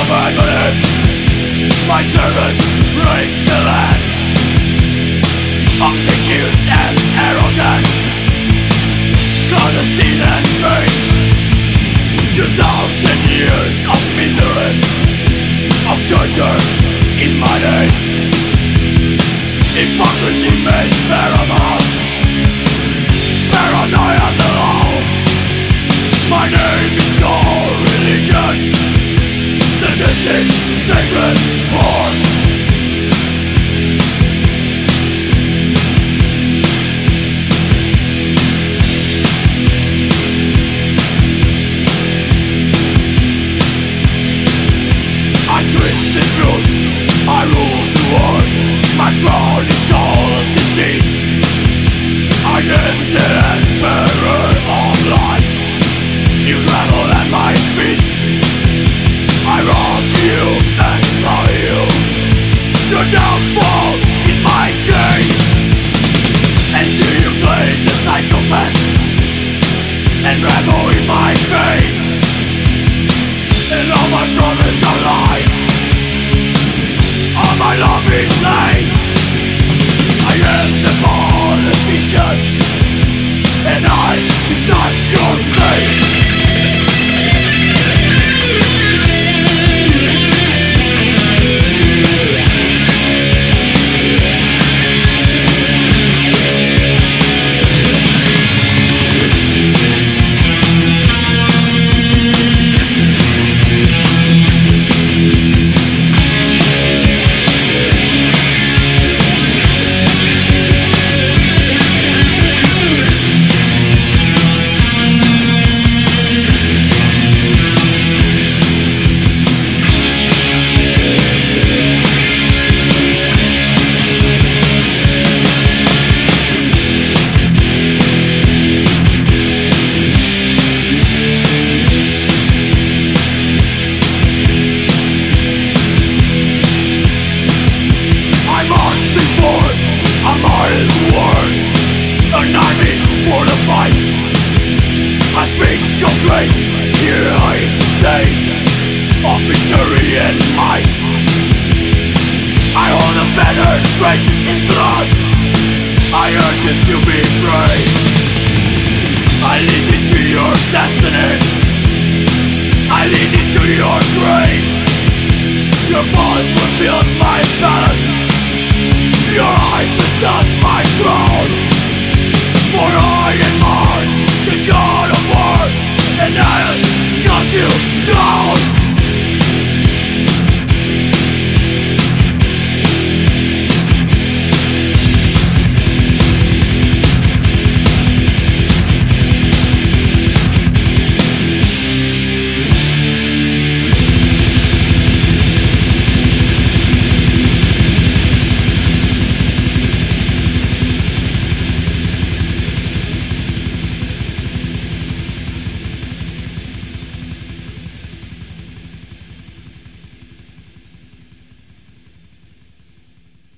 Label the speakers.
Speaker 1: abandon him. My servants break the land. Obsequious and arrogant, clandestine and base. 2,000 years of misery, of torture in my name. Hypocrisy made paramount, paranoia the law. My name is no religion, sadistic, sacred war. I twist the truth, I rule the world. My crown is called deceit. I am the emperor of lies. You rattle at my feet. I rob you and slaughter you. Your downfall is my gain. And do you play the psychopath and revel in my fate? And all my promise are lies. All my love is late. I am the politician, and I decide your fate. I speak of great heroic days of victory and might. I hold a banner drenched in blood. I urge you to be brave. I lead you to your destiny. I lead you to your grave. Your voice will build my palace. Your eyes will stop my throne.